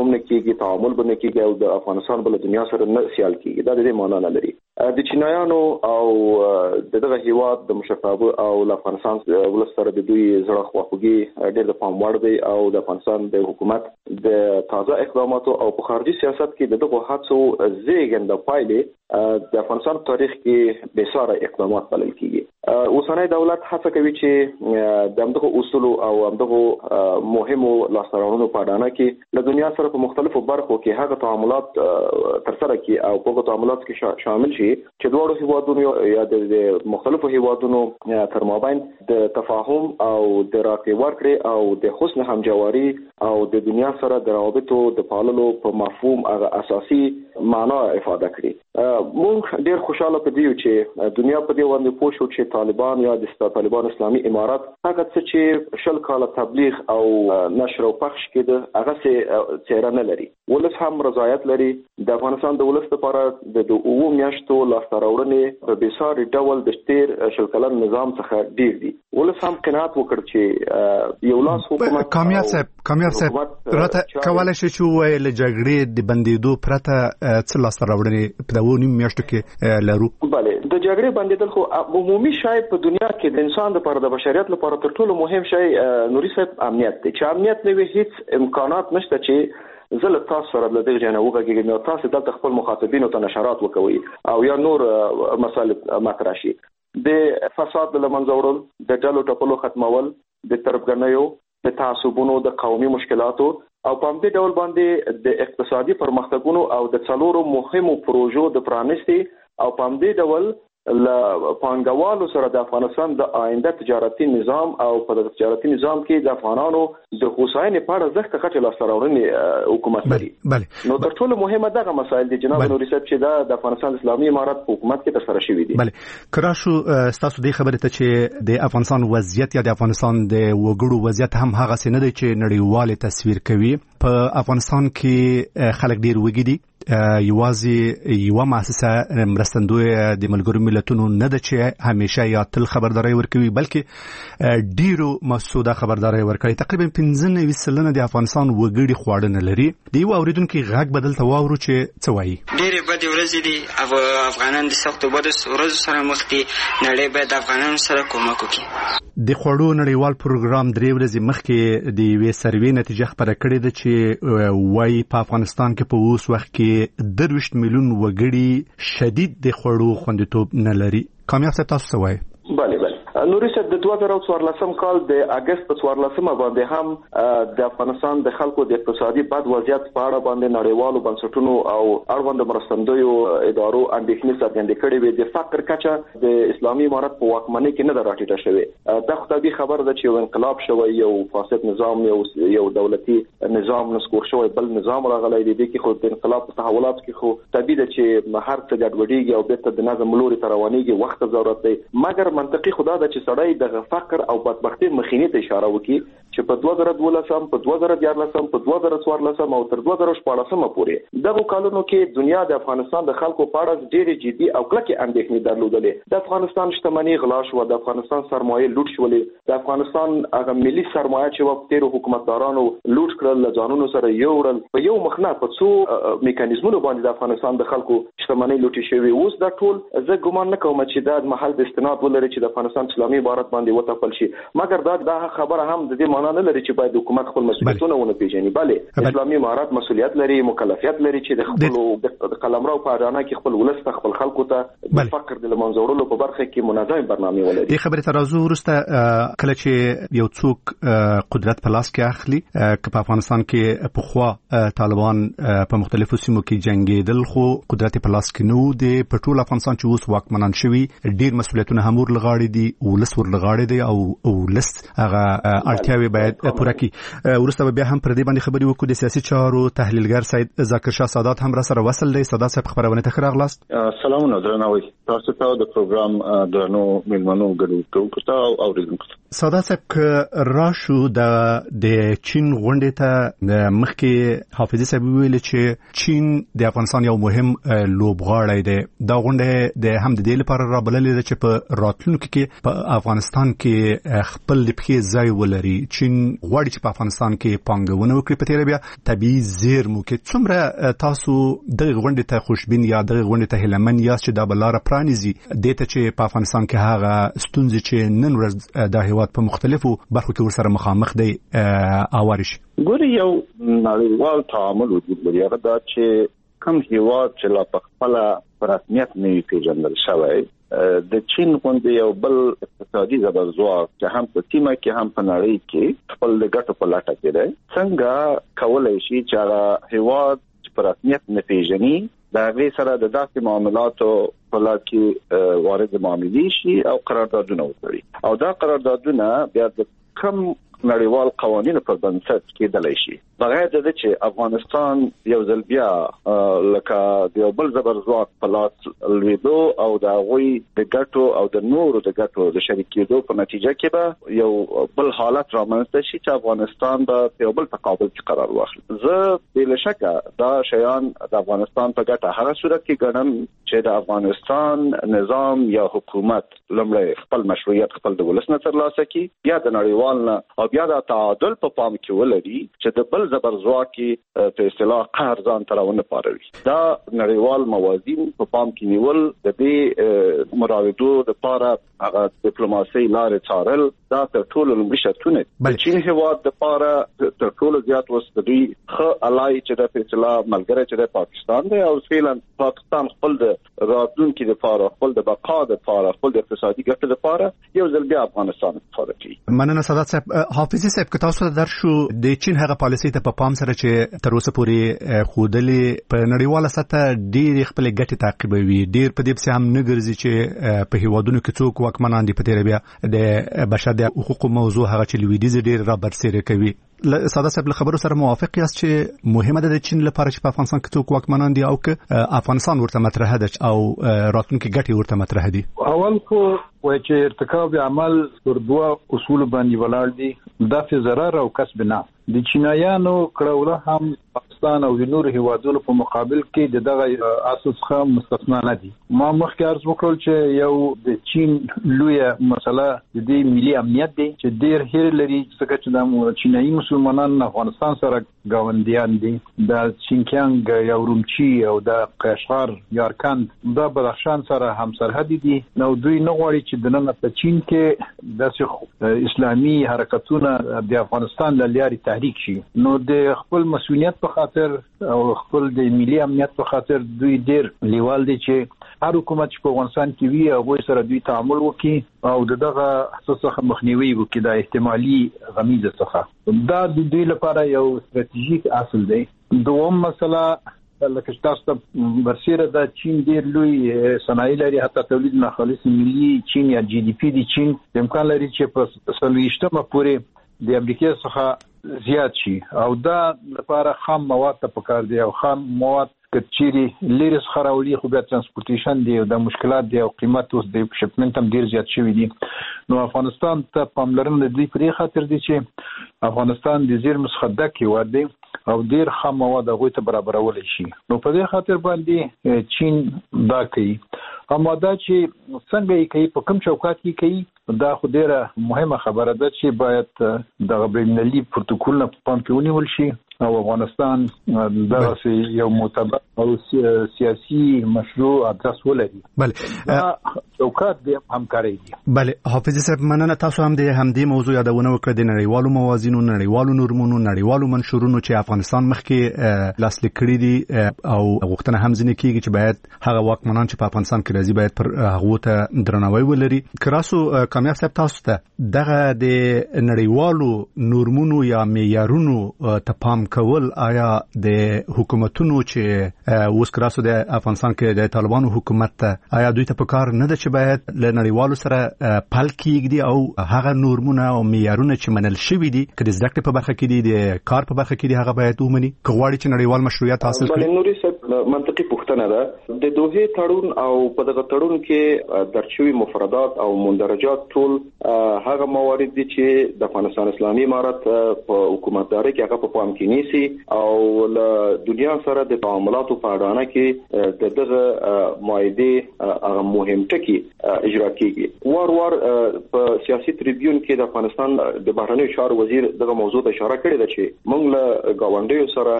تفاهم نه کیږي، تعامل به نه کیږي او د افغانستان بل دنیا سره نه سیال کیږي. دا د دې معنا نه لري. د چینایانو او دغه هیواد د مشرتابه او افغانستان ولس سره د دوی زړه خواخوږي ډېر د پام وړ دی او د افغانستان د حکومت د تازه اقداماتو او په خارجي سیاست کې دغه هڅو زیږنده پایلې د افغانستان تاریخ کې بېساره اقدامات بلل کیږي. اوسنی دولت هڅه کوي چې دغه اصول او دغه مهمو لاسته په اډانه کې له دنیا سره په مختلفو برخو کې هغه تعاملات ترسره کړي او په تعاملات کې شامل شي چې دوه هیوادونو یا د مختلفو هیوادونو تر مابین د تفاهم او د راکړې ورکړې او د حسن همجواري او د دنیا سره د روابطو د پاللو په مفهوم هغه اساسي معنا افاده کړي. موږ ډېر خوشاله پدې چې دنیا په دې باندې پوه شو چې طالبان یا د طالبان اسلامي امارات هغه څه چې شل کاله تبلیغ او نشر او پخش کېده هغه څه نه لري. ولس هم رضایت لري. د افغانستان د ولس لپاره د 2 میاشتو لاسته راوړنې په بېساري ډول د تیر شل کلن نظام څخه ډېر دي. ولس هم قناعت وکړ چې یو لاس حکومت کامیاب صاحب راته کولای شي چې ویل جګړې د بندیدو پرته څه لاسته راوړنې په 2 میاشتو کې لرو. بله د جګړې بندیدل خو عمومي شی په دنیا کې د انسان لپاره د بشریت لپاره تر ټولو مهم شی نوري صاحب امنیت دی. چې امنیت نه وي هیڅ امکانات نشته چې زل تاسو سره د دغه جنو وګورئ نو تاسو دلته خپل مخاطبینو ته نشرات وکوي او یا نور مسائل مطرح شي. د فساد له منځه وړل، د ډلو ټپلو ختمول، د تربګنیو، د تعصبونو، د قومي مشکلاتو او په همدې ډول باندې د اقتصادي پرمختګونو او د څلورو مهمو پروژو د پرانیستي او په همدې ډول له پانګوالو سره د افغانستان د آینده تجارتي نظام او په تجارتي نظام کې د افغانانو د هوساینې په اړه زښت کچه لاسته راوړنې حکومت لري. نو تر ټولو مهمه دغه مسایل دي جناب نوري صاحب چې د افغانستان اسلامي امارات په حکومت کې ترسره شوي دي. بله کراشو تاسو دې خبرې ته چې د افغانستان وضعیت یا د افغانستان د وګړو وضعیت هم هغه څه نه دی چې نړیوال تصویر کوي. په افغانستان کې خلک ډیر وګړي دي. یوازې یو مؤسسه مرستندوی د ملګرو ملتونو نه ده چې همیشه یا تل خبرداري ورکوي بلکې ډیرو مسعوده خبرداري ورکوي. تقریبا 15% د افغانستان وګړي خواړه نه لري. د یو اوریدونکو غږ بدل تواورو چې څه وایي. ډیره بد ورځ دي افغانان د سختو بد ورځ سره مخ دي. نړۍ باید افغانانو سره کومک وکړي. د خوړو نړیوال پروګرام 3 ورځې مخکې د یوې سروې نتیجه خبره کړې ده چې وايي په افغانستان کې په اوس وخت کې 20 میلیون وګړي شدید د خوړو خوندیتوب نه لري. کامیاب څه تاسو وایي؟ بله نوري صاحب د 2014 کال د اگست په 14 باندې هم د افغانستان د خلکو د اقتصادي بد وضعیت په اړه باندې نړیوالو بنسټونو او اړوند مرستندویو ادارو اندېښنې څرګندې کړې وې. د فقر کچه د اسلامي امارت په واکمنۍ کې نه راټیټه شوې. دا خدای خبر ده چې یو انقلاب شوی، یو فاسد نظام، یو دولتي نظام نسکور شوی، بل نظام راغلی دی کې خو د انقلاب په تحولات کې خو طبيعي ده چې هر څه ګډوډېږي او بیرته د نظم لوري ته روانېږي. وخت ضرورت دی. مګر منطقي خدا چې سړی د فقر او بدبختی مخینه ته اشاره وکړي چې په 2012 په 2014 په 2014 او تر 2014 پورې دغه کالونو کې دنیا د افغانستان د خلکو په اړه ډېری جدي او کلکې اندېښنې درلودلې. د افغانستان شتمنۍ غلا شو، د افغانستان سرمایه لوټ شولې، د افغانستان هغه ملي سرمایه چې وخت تیر حکومتدارانو لوټ کړل، له ځانونو سره یوړل. په یو مخنه په څو میکانیزمونو باندې د افغانستان د خلکو شتمنۍ لوټ شوې. اوس دا ټول زه ګمان نه کوم چې د محل د استناد ولري چې د افغانستان اسلامي امارت باندې وتپل شي. مګر دا خبره هم د دې معنا نه لري چې باید حکومت خپل مسؤلیتونه ونه پیژني. بله اسلامي امارت مسؤلیت لري، مکلفیت لري چې د خپل قلمرو په اډانه کې خپل ولس ته خپل خلکو ته د فقر د منځ وړلو په برخه کې منظم برنامه ولري. دې خبره تر راځو وروسته کله چې یو څوک قدرت په لاس کې اخلي که په افغانستان کې په خوا طالبان په مختلفو سیمو کې جنگیدل خو قدرت په لاس کې نو دی. په ټول افغانستان چې اوس واکمنان شوي ډیر مسؤلیتونه هم ورلغاړي دي، ولس ورلغاړي دي او ولس هغه اړتیاوي باید پوره کړي. ورسته بیا هم پر دې باندې خبرې وکړو. د سیاسي چارو تحلیلګر سید ذاکر شاه سادات هم را سره وصل دی. سادات صاحب خبرونه ته راغلاست. سلام درنوي تاسو ته د پروګرام درنو ملمنو ګډون او اوریدونکو. سادات صاحب راشو د چین غونډې ته مخکې حافظي صاحب ویل چې چین د افغانستان یو مهم لوبغاړی دی. دا غونډه د هم د دې لپاره را بللې ده چې په راتلونکو کې په افغانستان کې خپل د پخې ځای ولري چې چین غواړي چې په افغانستان کې پانګونه وکړي په تیر بیا طبيعي زیرمو کې څومره تاسو د غونډې ته خوشبین یا د غونډې ته هیلمن یاست چې دا بلاره پرانیزي دته چې په افغانستان کې هغه ستونزې چې نن ورځ د هیواد په مختلفو برخو کې ورسره مخامخ دي اوارش ګوري یو نړیوال تعامل وجود لري هغه دا چې کوم هیواد چې لا په خپل رسمیت نه پیژندل شوی د چین غونډې یو بل اقتصادي زبرځواک چې هم په سیمه کې هم په نړۍ کې خپل ګټو په لټه کې دی څنګه کولای شي چې هغه هیواد په رسمیت نه پیژني دا غي سره د داسې معاملاتو په لړ کې وارد معاملې شي او قراردادونه وکړي او دا قراردادونه بیا د کم نړیوال قوانینو په بنسټ کېدلای شي بغیر د دې چې افغانستان یو ځل بیا لکه د یو بل زبرځواک په لاس لویدو او د غوي د ګټو او د نورو د ګټو د شریکېدو په نتیجه کې به یو بل حالت رامنځته شي چې افغانستان به یو بل تقابل کې قرار واخلي زه بلا شک دا شیان د افغانستان په ګټه هغه صورت کې ګڼم چې د افغانستان نظام یا حکومت لمړی خپل مشروعیت خپل د ولس نه ترلاسه کړي بیا د نړیوال نه او بیا د تعادل په پام کې ولري چې د بل زبرځواکي په اصطلاح قهر ځان ترونه پاروي دا نړیوال موازین په پام کې نیول د دې مراودو لپاره هغه ډیپلوماسي لارې څارل دا تر ټولو لومړی شرطونه د چین هیواد لپاره تر ټولو زیات وسدي خ الای چې د په اصطلاح ملګری چې د پاکستان دی او فعلا پاکستان خپل د راتلونکو لپاره خپل د بقا لپاره خپل د اقتصادي ګټو لپاره یو ځل بیا افغانستان استفاده کوي مننه سادات صاحب حافظي صاحب که تاسو درشو د چین هغه پالیسي ته په پام سره چې تر اوسه پورې خودلې په نړیواله سطح ډېر خپل ګټې تعقیبوي ډېر په دې څه هم نه ګرځي چې په هیوادونو کې څوک واکمنان دي په تیر بیا د بشر د حقوقو موضوع هغه چې لویدیز ډېر را برسېره کوي ساده صاحب له خبرو سره موافق یاست چې مهمه ده د چین لپاره چې په افغانستان کې څوک واکمنان دي او که افغانستان ورته مطرح ده او راتلونکي ګټې ورته مطرح دي اول خو وای چې ارتکاب عمل پر دوه اصول باندې ولاړ دي دافع ضرر او کسب نفع د چینایانو کړهوله هم پاکستان او د نور هیوادونو په مقابل کې دغه اساس څخه مستثنا نه دي ما مخکې عرض وکړل چې یو د چین لویه مسله د دې ملي امنیت دی چې ډېر هیر لري څنګه چې د چینایي مسلمانان افغانستان سره گاونډیان دي د چینکیانګ یا رومچي او د قشقر یارکند د بدخشان سره همسرحدي دي نو دوی نه غواړي چې د نن په چین کې د اسلامي حرکتونه د افغانستان د لارې تحریک شي نو د خپل مسؤلیت په خاطر او خپل د ملي امنیت په خاطر دوی ډېر لیوال دي چې هر حکومت چې په افغانستان کې وي هغه سره دوی تعامل وکړي او دغه اساسه مخنیوي وکړي د احتمالي غمیزه څخه دا د دوی لپاره یو ستراتیژیک اصل دی دوم مسله لکه تاسو ته برسیره د چین ډېر لوی صنایع لري حتی تولید ناخالص ملي چین یا جی ډي پی دی چین امکان لري چې په 20 پورې د امریکا څخه زیات شي او دا لپاره خام مواد ته پکار دي او خام مواد کچيري لیرس خراولي خو بیا ترانسپورټیشن دی او د مشکلات دی او قیمت اوس د شپمنټ هم ډیر زیات شوی دی نو افغانستان ته پاملرنه دی پرې خاطر دی چې افغانستان د زیرمو څخه ډک هیواد دی او ډیر خام مواد هغه ته برابرول شي نو په دې خاطر باندې چین دا کوي اما دا چې څنګه یې کوي په کوم چوکاټ کې کوي دا خو ډیره مهمه خبره ده چې باید د بین‌المللي پروتوکول نه په پام کې ونیول شي او افغانستان دغه یو معتبر او سیاسي مشروع ادرس ولري بله چوکاټ د همکاري دي بله حافظ صاحب مننه تاسو هم د همدې موضوع یادونه وکړه د نړیوالو موازینو نړیوالو نورمونو نړیوالو منشورونو چې افغانستان مخکې لاسلیک کړي دي او غوښتنه هم ځنې کیږي چې باید هغه واکمنان چې په افغانستان کې راځي باید پر هغه ته درناوی ولري کراسو کامیاب صاحب تاسو ته دغه د نړیوالو نورمونو یا معیارونو ته پام کول آیا د حکومتونو چې اوس کراسو د افغانستان کې د طالبانو حکومت ته آیا دوی ته پکار نه ده چې باید له نړیوالو سره پل کېږدي او هغه نورمونه او معیارونه چې منل شوي دي که د زده کړې په برخه کې دي د کار په برخه کې دي هغه باید ومني که غواړي چې نړیوال مشروعیت حاصل کړي بلې نوري صاحب منطقي پوښتنه ده د دوه تړون او په دغه تړون کې درچوي مفردات او مندرجات ټول هغه موارد دي چې د افغانستان اسلامي امارت په حکومتداري کې هغه په پام کې نیسي او له دنیا سره د تعاملاتو په اړه کې دغه معاهده هغه مهم ټکي کې اجرا کیږي. وار په سیاسي ټریبیون کې د افغانستان د بهرنیو چارو وزیر دغه موضوع ته اشاره کړې ده چې موږ له گاونډیو سره